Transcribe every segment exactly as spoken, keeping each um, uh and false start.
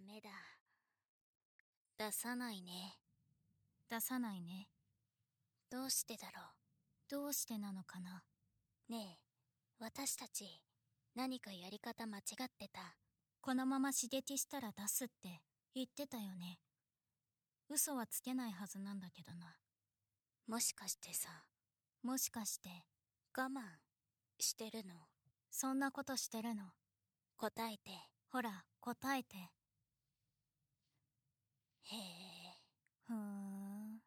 メだ。出さないね。 出さないね。 どうしてだろう。 どうしてなのかな。 ねえ、私たち何かやり方間違ってた。 このまま刺激したら出すって言ってたよね。嘘はつけないはずなんだけどな。 もしかしてさ、 もしかして我慢してるの？ そんなことしてるの？ 答えて。 ほら、答えて。 へえ。 ふーん。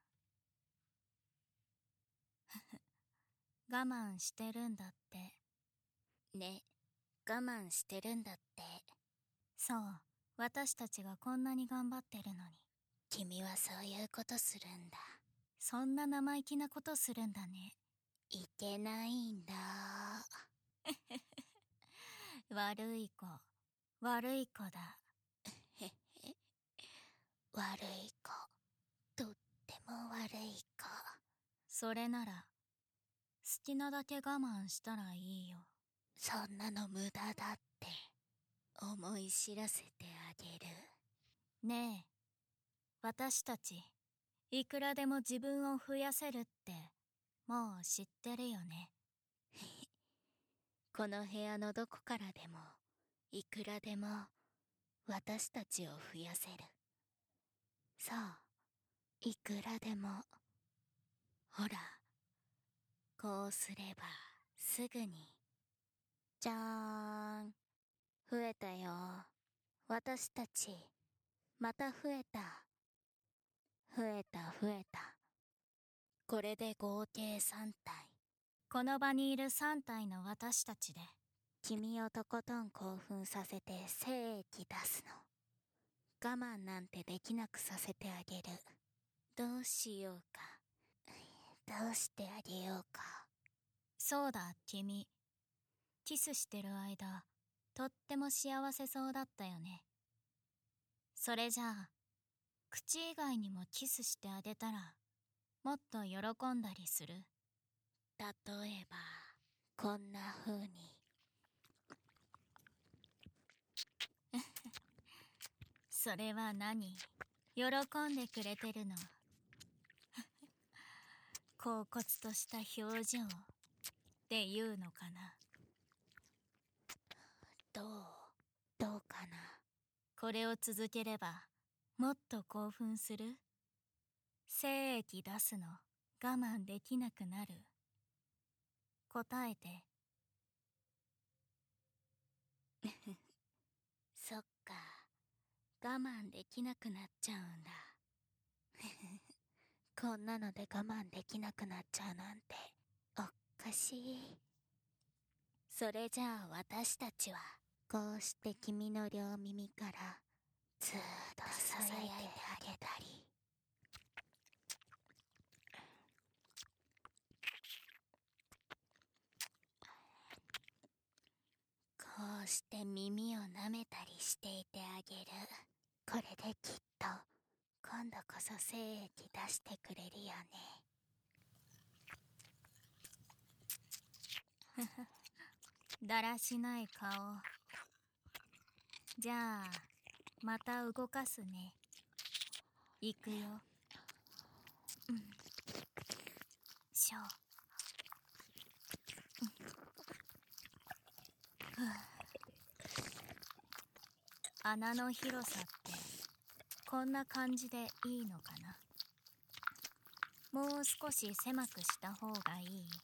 我慢してるんだって。 ね、我慢してるんだって。 そう、私たちがこんなに頑張ってるのに。 君はそういうことするんだ。 そんな生意気なことするんだね。 いけないんだ。 悪い子、悪い子だ。 へへ。悪い子。とっても悪い子。 それなら、好きなだけ我慢したらいいよ。 そんなの無駄だって思い知らせてあげる。 ねえ、私たち、いくらでも自分を増やせるって、もう知ってるよね。 この部屋のどこからでも、いくらでも、私たちを増やせる。そう、いくらでも。ほら、こうすれば、すぐに。じゃーん。増えたよ。私たち、また増えた。増えた増えた。これで合計さん体。 この場にいるさん体の私たちで、 君をとことん興奮させて精液出すの。我慢なんてできなくさせてあげる。どうしようか。どうしてあげようか。 そうだ、君。キスしてる間、とっても幸せそうだったよね。それじゃあ、口以外にもキスしてあげたら、もっと喜んだりする？ 例えば、こんな風に。 それは何？喜んでくれてるの？恍惚とした表情っていうのかな。 どうどうかな。 これを続ければもっと興奮する？精液出すの我慢できなくなる？答えて。 そっか、我慢できなくなっちゃうんだ。こんなので我慢できなくなっちゃうなんておっかしい。それじゃあ私たちはこうして君の両耳からずーっとささやいてあげたり、こうして耳を舐めたりしていてあげる。これできっと今度こそ精液出してくれるよね。 だらしない顔。じゃあまた動かすね。いくよ。うん。しょ。うん。ふう。穴の広さってこんな感じでいいのかな。もう少し狭くした方がいい？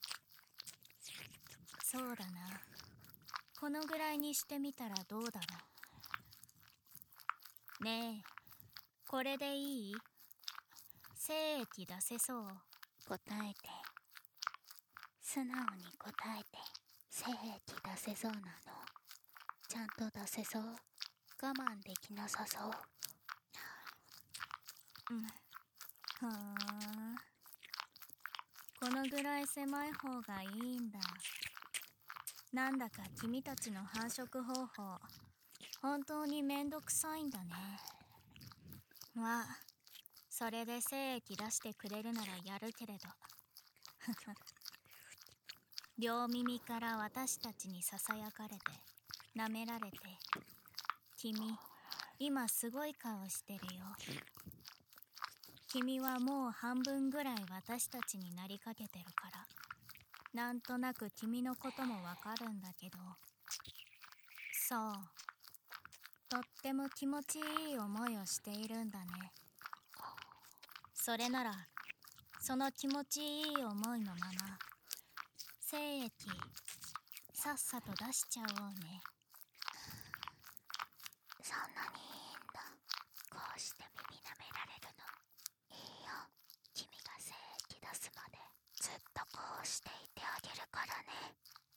そうだな。このぐらいにしてみたらどうだろう。ねえ、これでいい？精液出せそう？ 答えて。素直に答えて。精液出せそうなの？ちゃんと出せそう？我慢できなさそう？ うん。ふーん。このぐらい狭い方がいいんだ。なんだか君たちの繁殖方法、本当にめんどくさいんだね。まあ、それで精液出してくれるならやるけれど。両耳から私たちにささやかれて、舐められて、君、 今すごい顔してるよ。君はもう半分ぐらい私たちになりかけてるから、なんとなく君のこともわかるんだけど、そう、とっても気持ちいい思いをしているんだね。それなら、その気持ちいい思いのまま、精液、さっさと出しちゃおうね。 そんなにいいんだ。こうして耳舐められるの。いいよ。君が精液出すまでずっとこうしていてあげるからね。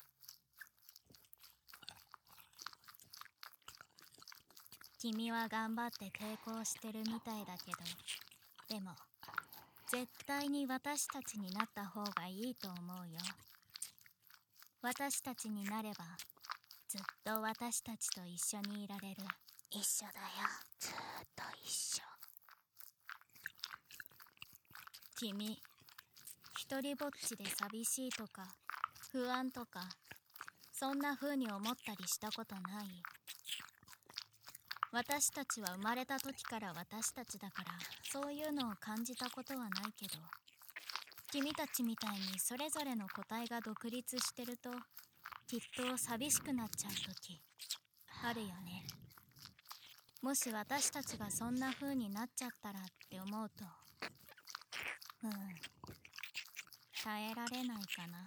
君は頑張って抵抗してるみたいだけど、でも絶対に私たちになった方がいいと思うよ。私たちになればずっと私たちと一緒にいられる。 一緒だよ。ずーっと一緒。 君、一人ぼっちで寂しいとか不安とか、そんな風に思ったりしたことない？私たちは生まれた時から私たちだから、そういうのを感じたことはないけど、君たちみたいにそれぞれの個体が独立してると、きっと寂しくなっちゃう時あるよね。もし私たちがそんな風になっちゃったらって思うと、うん、耐えられないかな。 でもね、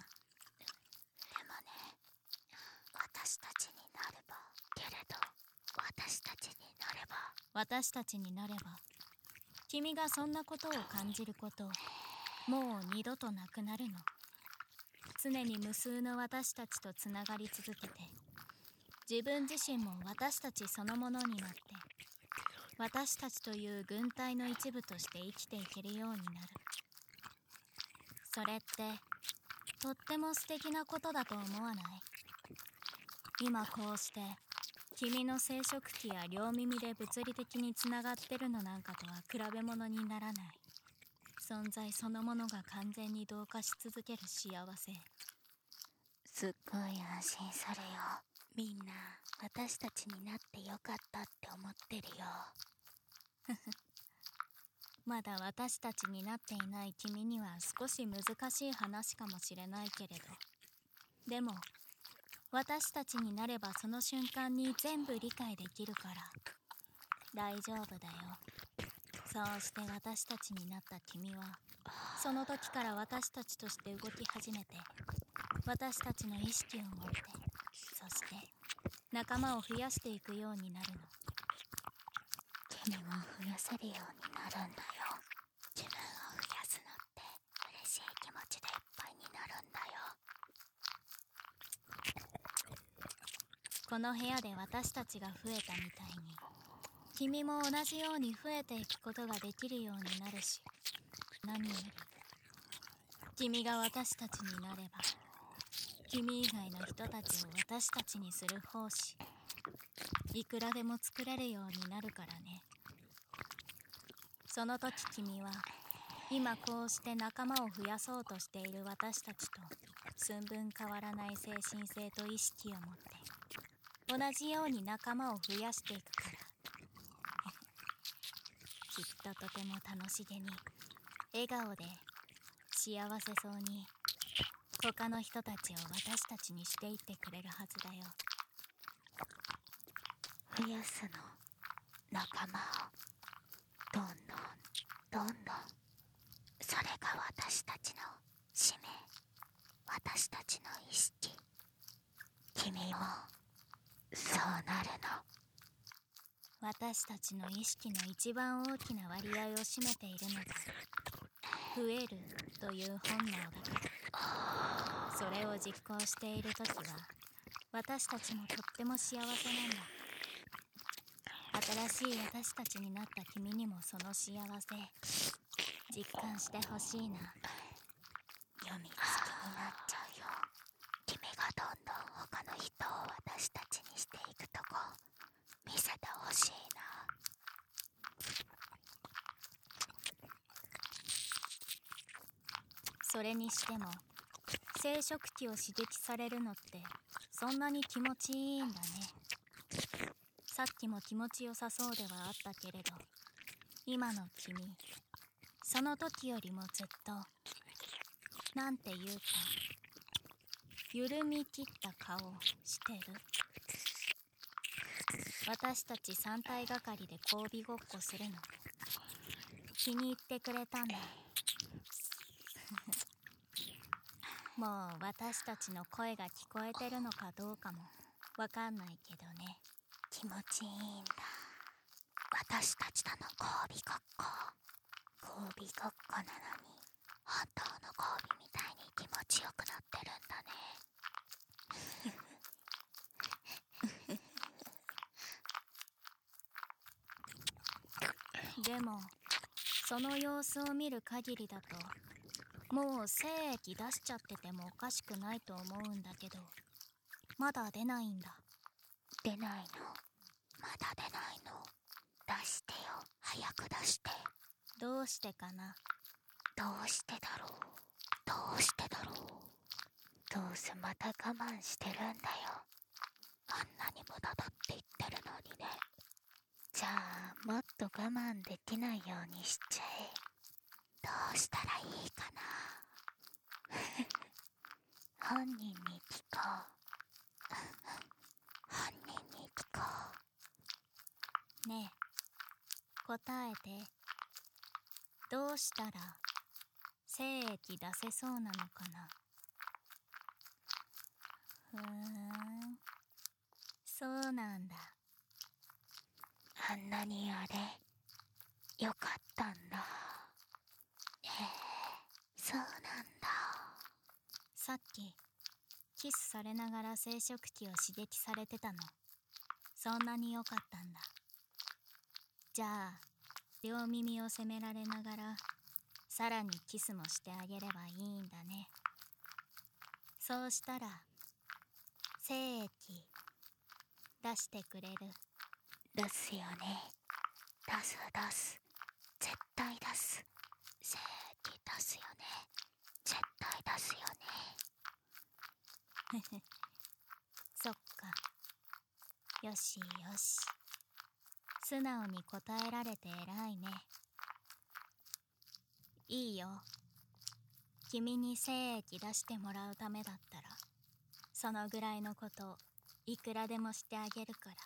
私たちになれば、けれど私たちになれば私たちになれば、君がそんなことを感じること、もう二度となくなるの。常に無数の私たちとつながり続けて、自分自身も私たちそのものになって、私たちという群体の一部として生きていけるようになる。それってとっても素敵なことだと思わない？今こうして君の生殖器や両耳で物理的につながってるのなんかとは比べ物にならない。存在そのものが完全に同化し続ける幸せ。 すっごい安心するよ。みんな私たちになってよかったって思ってるよ。 まだ私たちになっていない君には少し難しい話かもしれないけれど、でも私たちになればその瞬間に全部理解できるから大丈夫だよ。そうして私たちになった君は、その時から私たちとして動き始めて、私たちの意識を持って、そして仲間を増やしていくようになるの。 君も増やせるようになるんだよ。自分を増やすのって嬉しい気持ちでいっぱいになるんだよ。 この部屋で私たちが増えたみたいに、君も同じように増えていくことができるようになるし、何より君が私たちになれば、君以外の人たちを私たちにする奉仕、いくらでも作れるようになるからね。その時君は、今こうして仲間を増やそうとしている私たちと寸分変わらない精神性と意識を持って、同じように仲間を増やしていくから。きっととても楽しげに、笑顔で、幸せそうに、他の人たちを私たちにしていってくれるはずだよ。 増やすの、仲間を。どんどん、どんどん。それが私たちの使命。私たちの意識。君も、そうなるの。 私たちの意識の一番大きな割合を占めているのが、増えるという本能だから。それを実行しているときは、私たちもとっても幸せなんだ。新しい私たちになった君にもその幸せ、実感してほしいな。 読み好きになっちゃうよ。君がどんどん他の人を私たちにしていくとこ、見せてほしいな。 それにしても、生殖器を刺激されるのってそんなに気持ちいいんだね。 さっきも気持ちよさそうではあったけれど、今の君、その時よりもずっと、なんていうか、緩み切った顔してる。私たち三体がかりで交尾ごっこするの気に入ってくれたんだ。もう私たちの声が聞こえてるのかどうかもわかんないけどね。 気持ちいいんだ。私たちとの交尾ごっこ。交尾ごっこなのに本当の交尾みたいに気持ちよくなってるんだね。 でもその様子を見る限りだともう精液出しちゃっててもおかしくないと思うんだけど、まだ出ないんだ。 出ないの？まだ出ないの？出してよ、早く出して。 どうしてかな。 どうしてだろう、どうしてだろう。どうせまた我慢してるんだよ。あんなに無駄だって言ってるのにね。じゃあもっと我慢できないようにしちゃえ。どうしたらいいかな。本人に聞こう。本人に聞こう。ねえ、答えて。どうしたら精液出せそうなのかな。ふーん、そうなんだ。 あんなにあれよかったんだ。へえ、そうなんだ。 さっきキスされながら生殖器を刺激されてたの。そんなに良かったんだ。じゃあ両耳を責められながらさらにキスもしてあげればいいんだね。そうしたら精液出してくれる。 出すよね。出す出す。絶対出す。精液出すよね。絶対出すよね。 そっか。よしよし。素直に答えられて偉いね。いいよ。君に精液出してもらうためだったらそのぐらいのこといくらでもしてあげるから。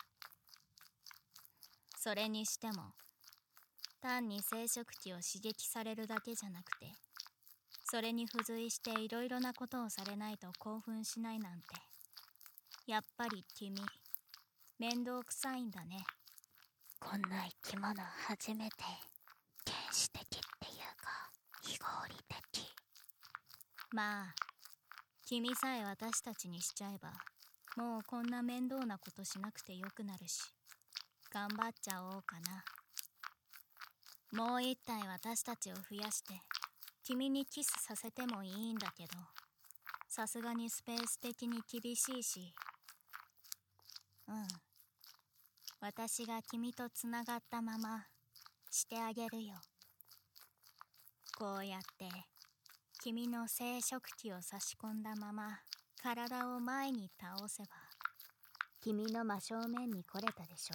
それにしても単に生殖器を刺激されるだけじゃなくて、それに付随していろいろなことをされないと興奮しないなんて、やっぱり君面倒くさいんだね。 こんな生き物初めて。原始的っていうか非合理的。 まあ君さえ私たちにしちゃえばもうこんな面倒なことしなくてよくなるし、頑張っちゃおうかな。もう一体私たちを増やして君にキスさせてもいいんだけど、さすがにスペース的に厳しいし、うん、私が君とつながったまましてあげるよ。こうやって君の生殖器を差し込んだまま体を前に倒せば君の真正面に来れたでしょ。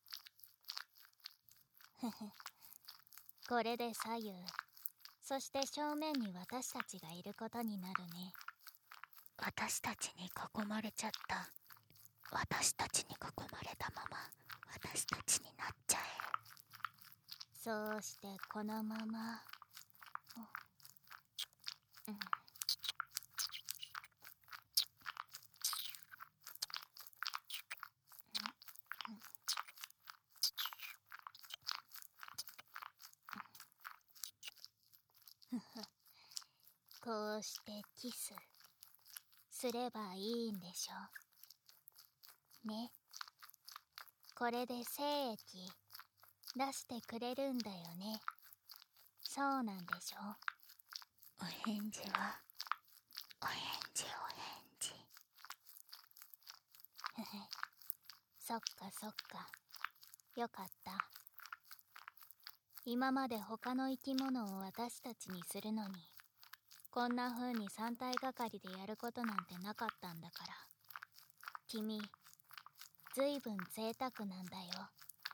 ふふ、これで左右、そして正面に私たちがいることになるね。 私たちに囲まれちゃった。私たちに囲まれたまま私たちになっちゃえ。 そうしてこのまま、うん、こうしてキスすればいいんでしょね。これで精液出してくれるんだよね。そうなんでしょ。 お返事はお返事お返事。 ふふ、そっかそっか、よかった。今まで他の生き物を私たちにするのにこんな風に三体がかりでやることなんてなかったんだから。君ずいぶん贅沢なんだよ。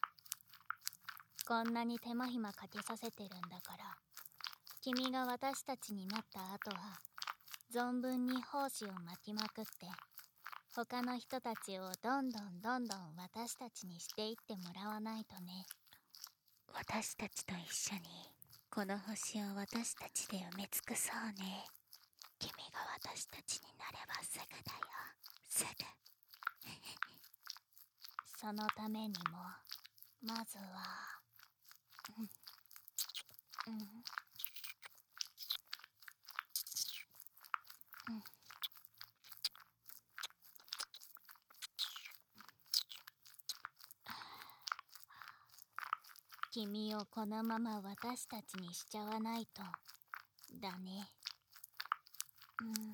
こんなに手間暇かけさせてるんだから、君が私たちになった後は存分に胞子を巻きまくって、他の人たちをどんどんどんどん私たちにしていってもらわないとね。 私たちと一緒にこの星を私たちで埋め尽くそうね。君が私たちになればすぐだよ、すぐ。 そのためにもまずはうんうんうん君をこのまま私たちにしちゃわないとだね。うん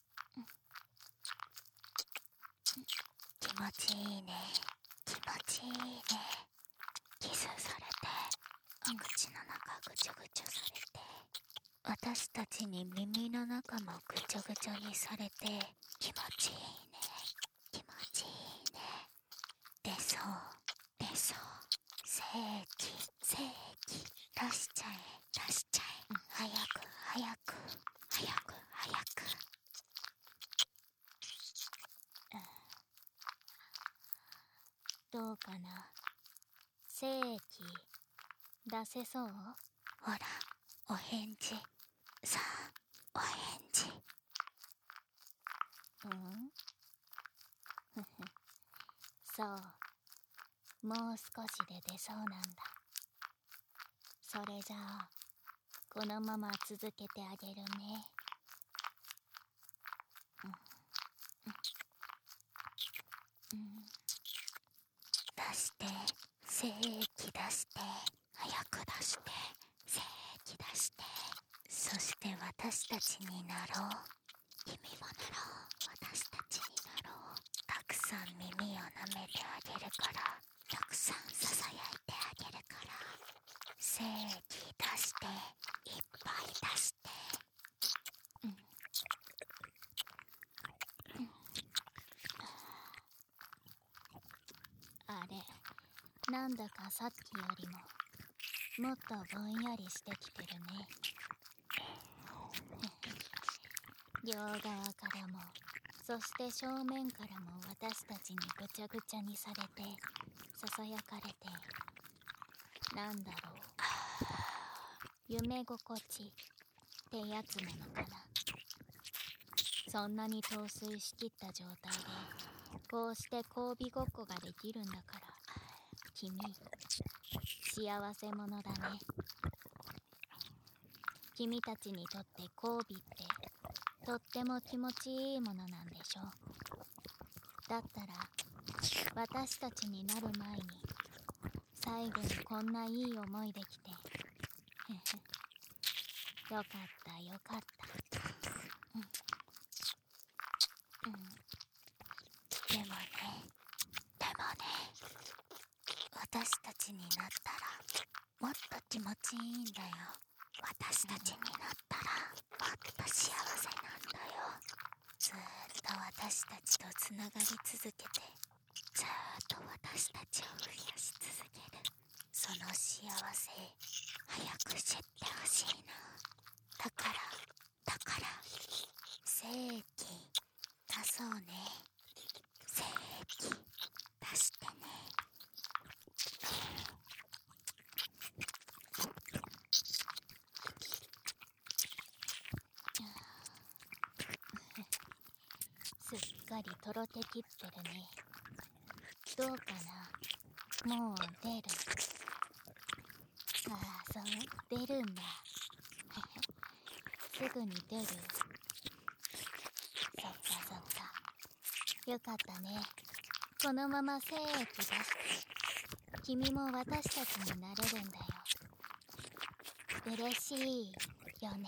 気持ちいいね、気持ちいいね。キスされて、お口の中ぐちょぐちょされて、私たちに耳の中もぐちょぐちょにされて、気持ちいいね、気持ちいいね。出そう出そう、精液精液出しちゃえ出しちゃえ、うん、早く早く早く早く。 どうかな。精液出せそう？ ほら、お返事。さあ、お返事。 うんそう、もう少しで出そうなんだ。それじゃあこのまま続けてあげるね。うんうんうん出して、精液出して、早く出して、精液出して、そして私たちになろう。君もなろう、私たちになろう。たくさん耳を舐めてあげるから、たくさんささやいてあげるから。精液出して、いっぱい出して。 うんうんあれ、なんだかさっきよりももっとぼんやりしてきてるね。両側からも、そして正面からも私たちにぐちゃぐちゃにされて、ささやかれて、なんだろう、夢心地ってやつなのかな。そんなに陶酔しきった状態でこうして交尾ごっこができるんだから、君幸せ者だね。君たちにとって交尾ってとっても気持ちいいものなんでしょ。だったら私たちになる前に最後にこんないい思いできてよかったよかった。うんうんでもね、でもね、私たちになったらもっと気持ちいいんだよ。私たちになったらもっと幸せなんだよ。ずーっと私たちとつながり続けて、ずーっと私たちを増やし続ける。その幸せ早く知ってほしいの。だからだから精液出そうね。精液出してね。 すっかりとろけきってるね。どうかな、もう出る。ああ、そう出るんだすぐに出る。そっかそっか、よかったね。このまま精液出して君も私たちになれるんだよ。嬉しいよね。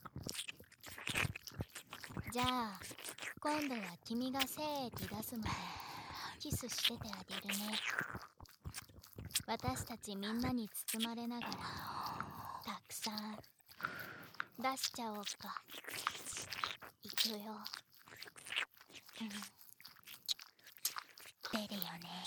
じゃあ今度は君が精液出すまでキスしててあげるね。私たちみんなに包まれながらたくさん出しちゃおうか。いくよ。うん出るよね。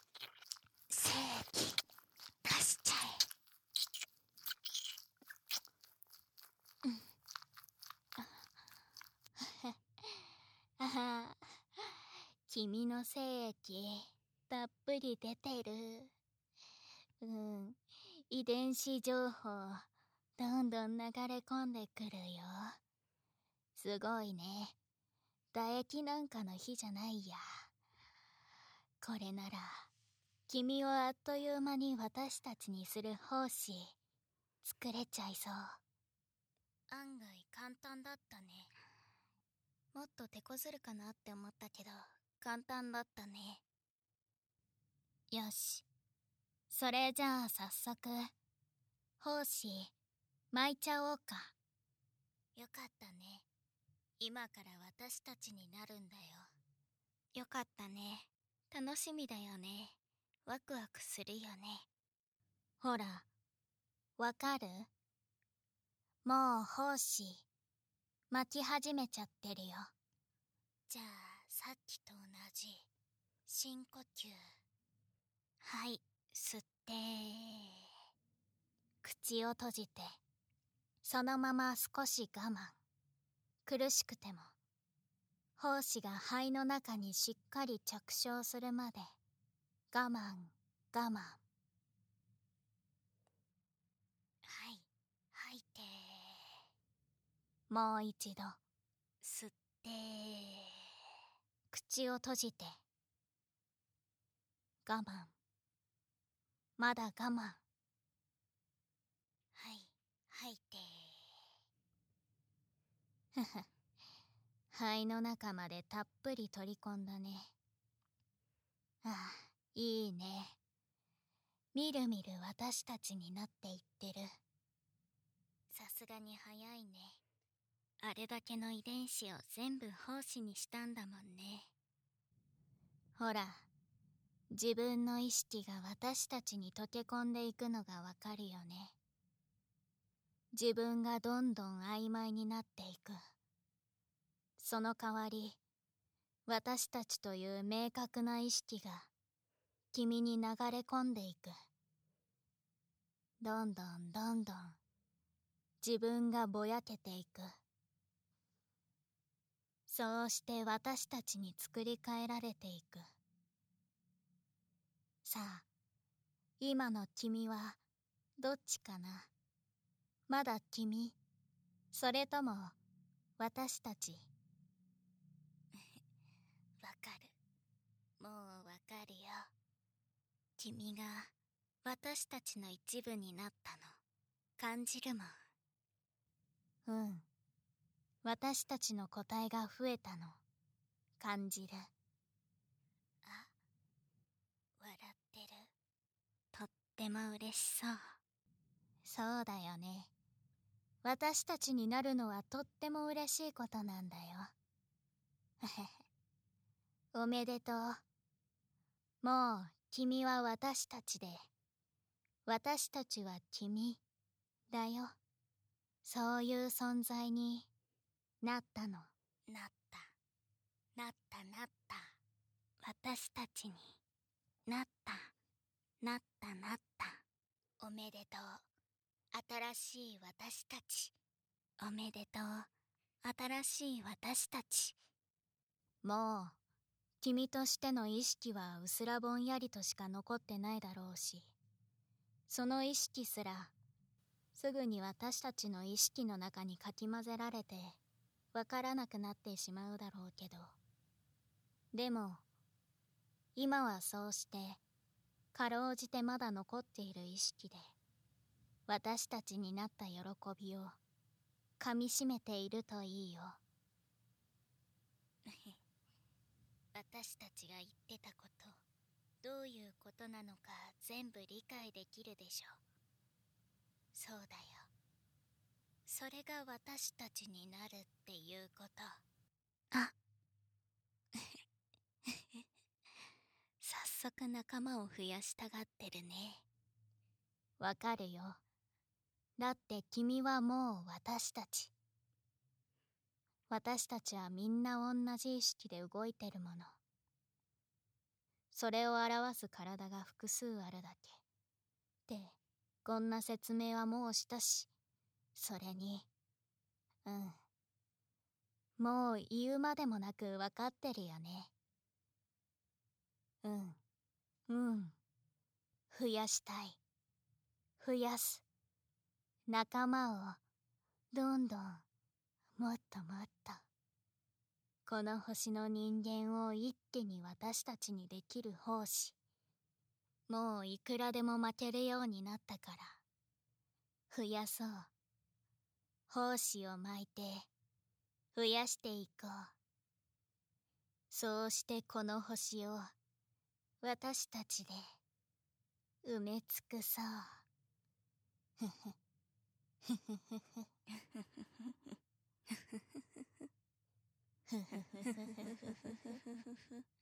精液出しちゃえ。うん。あは、君の精液たっぷり出てる。うん、遺伝子情報どんどん流れ込んでくるよ。すごいね。唾液なんかの日じゃないや。これなら君をあっという間に私たちにする胞子作れちゃいそう。案外簡単だったね。もっと手こずるかなって思ったけど簡単だったね。よし、それじゃあ早速胞子巻いちゃおうか。よかったね。今から私たちになるんだよ。よかったね。楽しみだよね。ワクワクするよね。ほら、わかる？もう胞子巻き始めちゃってるよ。じゃあさっきと同じ深呼吸。はい、吸って口を閉じて、そのまま少し我慢。苦しくても胞子が肺の中にしっかり着床するまで我慢我慢。はい、吐いて、もう一度吸って口を閉じて我慢、まだ我慢。はい、吐いて。ふふ、肺の中までたっぷり取り込んだね。ああ、いいね。みるみる私たちになっていってる。さすがに早いね。あれだけの遺伝子を全部胞子にしたんだもんね。ほら、自分の意識が私たちに溶け込んでいくのがわかるよね。自分がどんどん曖昧になっていく。その代わり、私たちという明確な意識が君に流れ込んでいく。どんどんどんどん自分がぼやけていく。そうして私たちに作り変えられていく。さあ、今の君はどっちかな？まだ君？それとも私たち？わかる。もうわかるよ。君が私たちの一部になったの感じるもん。うん。私たちの個体が増えたの感じる。あ、笑ってる。とっても嬉しそう。そうだよね。私たちになるのはとっても嬉しいことなんだよ。おめでとう。もう君は私たちで、私たちは君だよ。そういう存在になったの。なった。なったなった。私たちになった。なったなった。おめでとう。新しい私たち。おめでとう。新しい私たち。もう君としての意識はうすらぼんやりとしか残ってないだろうし、その意識すらすぐに私たちの意識の中にかき混ぜられてわからなくなってしまうだろうけど、でも今はそうしてかろうじてまだ残っている意識で私たちになった喜びをかみしめているといいよ。私たちが言ってたことどういうことなのか全部理解できるでしょ。そうだよ。それが私たちになるっていうこと。あ早速仲間を増やしたがってるね。わかるよ。だって君はもう私たち。私たちはみんな同じ意識で動いてるもの。それを表す体が複数あるだけ。で、こんな説明はもうしたし、それに、うん。もう言うまでもなくわかってるよね。うん。うん。増やしたい。増やす。仲間を、どんどん、もっともっと。この星の人間を一気に私たちにできる奉仕。もういくらでも負けるようになったから。増やそう。胞子を巻いて、増やしていこう。そうしてこの星を、私たちで、埋め尽くそう。ふふ。ふふふふ。ふふふふふふふふふふふふ。